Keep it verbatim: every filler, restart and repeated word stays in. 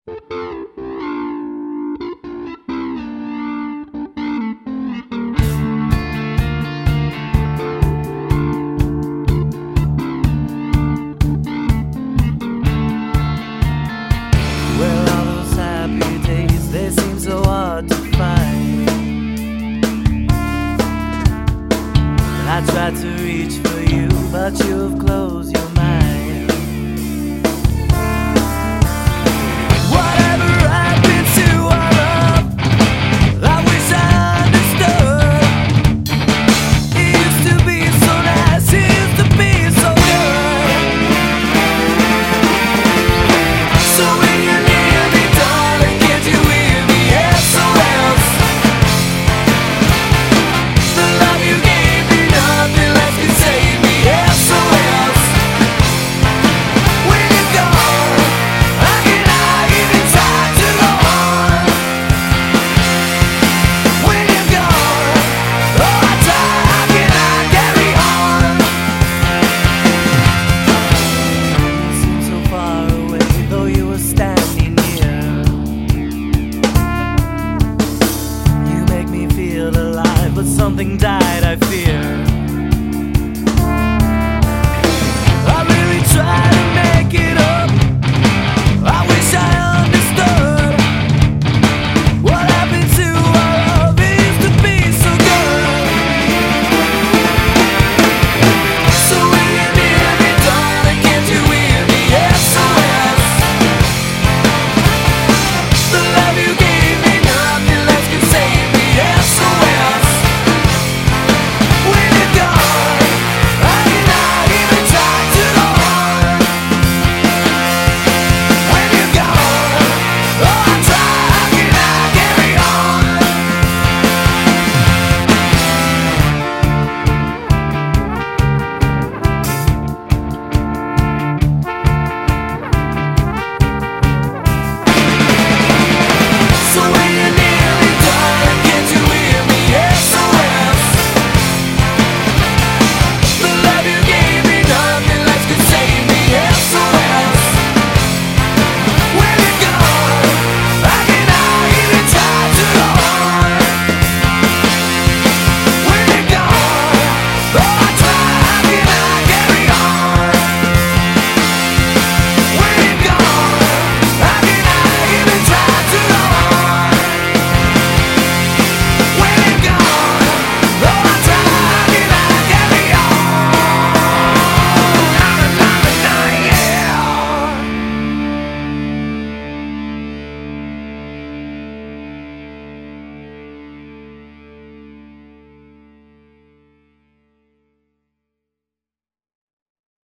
Well, all those happy days, they seem so hard to find. And I tried to reach for you, but you've closed your mind. Whatever happened to our love? I wish I understood. It used to be so nice, it used to be so good. So when you near me, darling, can't you hear me? S O S. The love you gave me, nothing less can save me. S O S. When you're gone, how can I even try to go on? When you're gone, oh I try, how can I carry on? You seem so far away, though you were standing near. You make me feel alive, but something died.